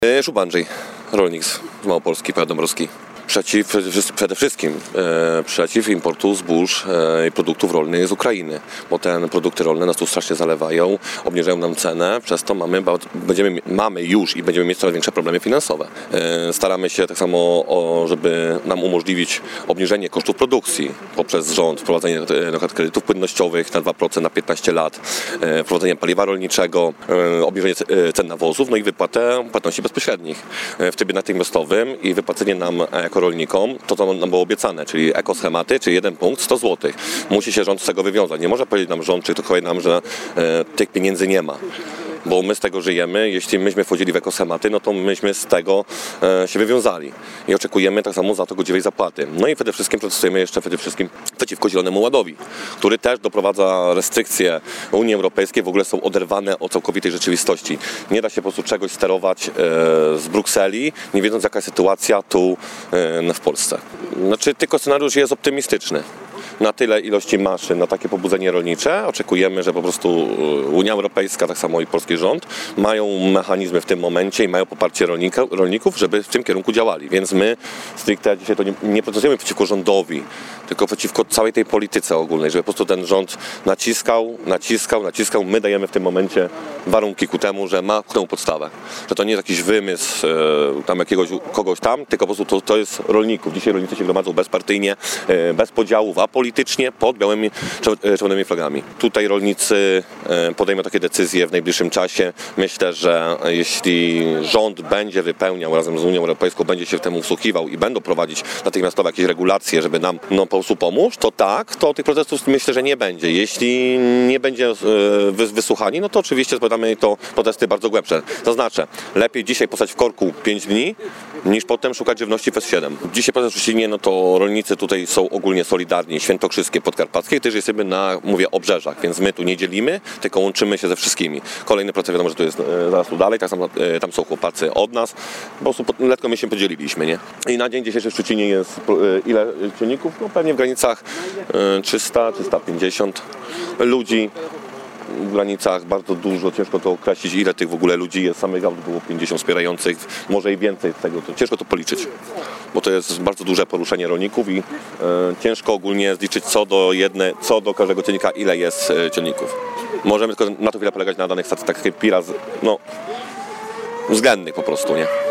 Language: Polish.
Szub Andrzej, rolnik z Małopolski, powiat dąbrowski. Przede wszystkim przeciw importu zbóż i produktów rolnych z Ukrainy, bo te produkty rolne nas tu strasznie zalewają, obniżają nam cenę, przez to mamy już i będziemy mieć coraz większe problemy finansowe. Staramy się tak samo, żeby nam umożliwić obniżenie kosztów produkcji poprzez rząd, wprowadzenie na przykład kredytów płynnościowych na 2% na 15 lat, wprowadzenie paliwa rolniczego, obniżenie cen nawozów, no i wypłatę płatności bezpośrednich w trybie natychmiastowym i wypłacenie nam jako rolnikom to, co nam było obiecane, czyli ekoschematy, czyli 1 punkt 100 zł. Musi się rząd z tego wywiązać. Nie może powiedzieć nam rząd, czy ktokolwiek nam, że tych pieniędzy nie ma. Bo my z tego żyjemy, jeśli myśmy wchodzili w ekoschematy, no to myśmy z tego się wywiązali. I oczekujemy tak samo za to godziwej zapłaty. No i przede wszystkim protestujemy jeszcze przeciwko Zielonemu Ładowi, który też doprowadza restrykcje Unii Europejskiej, w ogóle są oderwane od całkowitej rzeczywistości. Nie da się po prostu czegoś sterować z Brukseli, nie wiedząc jaka jest sytuacja tu w Polsce. Znaczy tylko scenariusz jest optymistyczny. Na tyle ilości maszyn, na takie pobudzenie rolnicze oczekujemy, że po prostu Unia Europejska, tak samo i polski rząd mają mechanizmy w tym momencie i mają poparcie rolników, żeby w tym kierunku działali. Więc my stricte dzisiaj to nie protestujemy przeciwko rządowi, tylko przeciwko całej tej polityce ogólnej, żeby po prostu ten rząd naciskał. My dajemy w tym momencie warunki ku temu, że ma tę podstawę. Że to nie jest jakiś wymysł tam kogoś tam, tylko po prostu to jest rolników. Dzisiaj rolnicy się gromadzą bezpartyjnie, bez podziałów, apolitycznie, pod białymi, czerwonymi flagami. Tutaj rolnicy podejmą takie decyzje w najbliższym czasie. Myślę, że jeśli rząd będzie wypełniał razem z Unią Europejską, będzie się w temu wsłuchiwał i będą prowadzić natychmiastowe jakieś regulacje, żeby nam po prostu pomóc, to tak, to tych protestów myślę, że nie będzie. Jeśli nie będzie wysłuchani, no to oczywiście spodziewamy to protesty bardzo głębsze. Zaznaczę, lepiej dzisiaj postać w korku 5 dni, niż potem szukać żywności przez 7. Dzisiaj protest w Szczecinie, no to rolnicy tutaj są ogólnie solidarni, świętokrzyskie, podkarpackie, też jesteśmy na, obrzeżach, więc my tu nie dzielimy, tylko łączymy się ze wszystkimi. Kolejny protest, wiadomo, że tu jest zaraz tu dalej, tak samo tam są chłopacy od nas, po prostu lekko my się podzieliliśmy, nie? I na dzień dzisiejszy w Szczecinie jest ile cienników? No pewnie w granicach 300-350 ludzi. W granicach bardzo dużo, ciężko to określić, ile tych w ogóle ludzi jest, samych aut było 50 wspierających, może i więcej tego, to ciężko to policzyć, bo to jest bardzo duże poruszenie rolników i ciężko ogólnie zliczyć co do każdego ciennika, ile jest cienników. Możemy tylko na to chwilę polegać na danych statystykach względnych po prostu, nie?